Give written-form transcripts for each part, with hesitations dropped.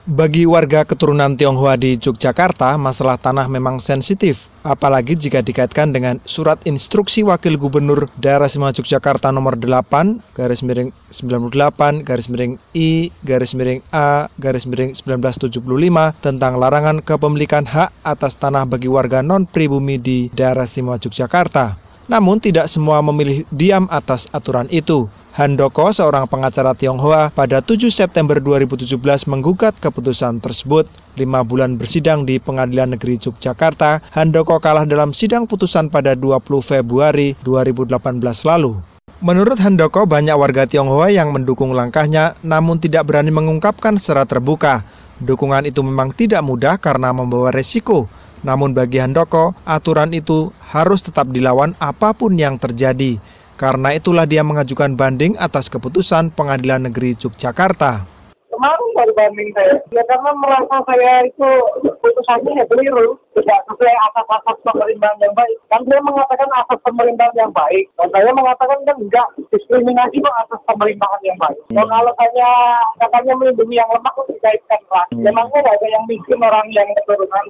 Bagi warga keturunan Tionghoa di Yogyakarta, masalah tanah memang sensitif, apalagi jika dikaitkan dengan Surat Instruksi Wakil Gubernur Daerah Istimewa Yogyakarta nomor 8/98/I/A/1975 tentang larangan kepemilikan hak atas tanah bagi warga non-pribumi di Daerah Istimewa Yogyakarta. Namun tidak semua memilih diam atas aturan itu. Handoko, seorang pengacara Tionghoa, pada 7 September 2017 menggugat keputusan tersebut. 5 bulan bersidang di Pengadilan Negeri Yogyakarta, Handoko kalah dalam sidang putusan pada 20 Februari 2018 lalu. Menurut Handoko, banyak warga Tionghoa yang mendukung langkahnya, namun tidak berani mengungkapkan secara terbuka. Dukungan itu memang tidak mudah karena membawa resiko. Namun bagi Handoko, aturan itu harus tetap dilawan apapun yang terjadi. Karena itulah dia mengajukan banding atas keputusan Pengadilan Negeri Yogyakarta. Kemarin baru banding saya, karena merasa saya itu putusannya keliru, tidak sesuai asas-asas pemerintahan yang baik. Kan dia mengatakan asas pemerintahan yang baik, dan saya mengatakan kan enggak, diskriminasi kok asas pemerintahan yang baik. Dan kalau katanya melindungi yang lemah kok dikaitkan ras. Memangnya nggak ada yang miskin orang yang keturunan.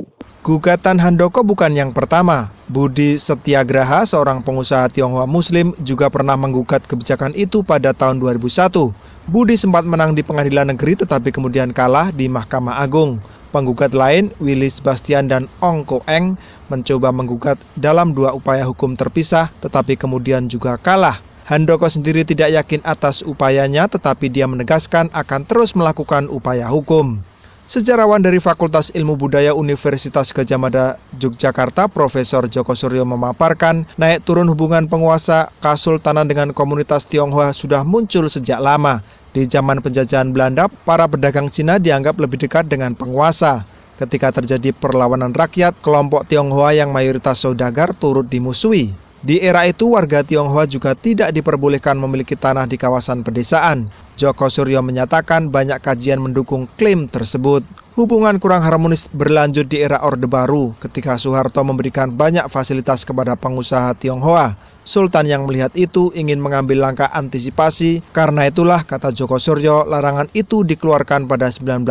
Gugatan Handoko bukan yang pertama. Budi Setiagraha, seorang pengusaha Tionghoa Muslim, juga pernah menggugat kebijakan itu pada tahun 2001. Budi sempat menang di pengadilan negeri tetapi kemudian kalah di Mahkamah Agung. Penggugat lain, Willy Sebastian dan Ong Ko Eng, mencoba menggugat dalam 2 upaya hukum terpisah tetapi kemudian juga kalah. Handoko sendiri tidak yakin atas upayanya tetapi dia menegaskan akan terus melakukan upaya hukum. Sejarawan dari Fakultas Ilmu Budaya Universitas Gadjah Mada Yogyakarta, Profesor Joko Suryo memaparkan, naik turun hubungan penguasa Kasultanan dengan komunitas Tionghoa sudah muncul sejak lama. Di zaman penjajahan Belanda, para pedagang Cina dianggap lebih dekat dengan penguasa. Ketika terjadi perlawanan rakyat, kelompok Tionghoa yang mayoritas saudagar turut dimusuhi. Di era itu, warga Tionghoa juga tidak diperbolehkan memiliki tanah di kawasan pedesaan. Joko Suryo menyatakan banyak kajian mendukung klaim tersebut. Hubungan kurang harmonis berlanjut di era Orde Baru ketika Soeharto memberikan banyak fasilitas kepada pengusaha Tionghoa. Sultan yang melihat itu ingin mengambil langkah antisipasi, karena itulah, kata Joko Suryo, larangan itu dikeluarkan pada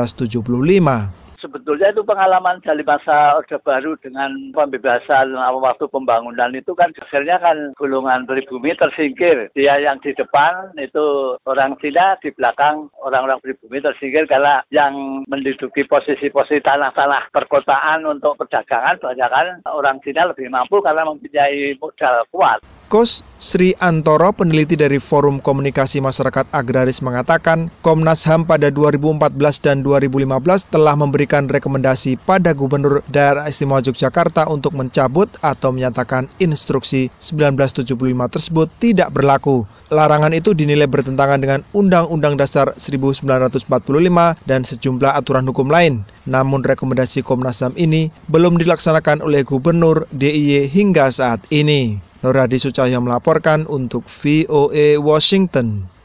1975. Sebetulnya itu pengalaman dari masa Orde Baru dengan pembebasan waktu pembangunan itu kan akhirnya kan golongan pribumi tersingkir. Dia yang di depan itu orang Cina, di belakang orang-orang pribumi tersingkir karena yang menduduki posisi-posisi tanah-tanah perkotaan untuk perdagangan banyak kan orang Cina lebih mampu karena mempunyai modal kuat. Kos Sri Antoro, peneliti dari Forum Komunikasi Masyarakat Agraris, mengatakan Komnas HAM pada 2014 dan 2015 telah memberikan rekomendasi pada Gubernur Daerah Istimewa Yogyakarta untuk mencabut atau menyatakan Instruksi 1975 tersebut tidak berlaku. Larangan itu dinilai bertentangan dengan Undang-Undang Dasar 1945 dan sejumlah aturan hukum lain. Namun rekomendasi Komnas HAM ini belum dilaksanakan oleh Gubernur DIY hingga saat ini. Nur Hadi Sucahyo melaporkan untuk VOA Washington.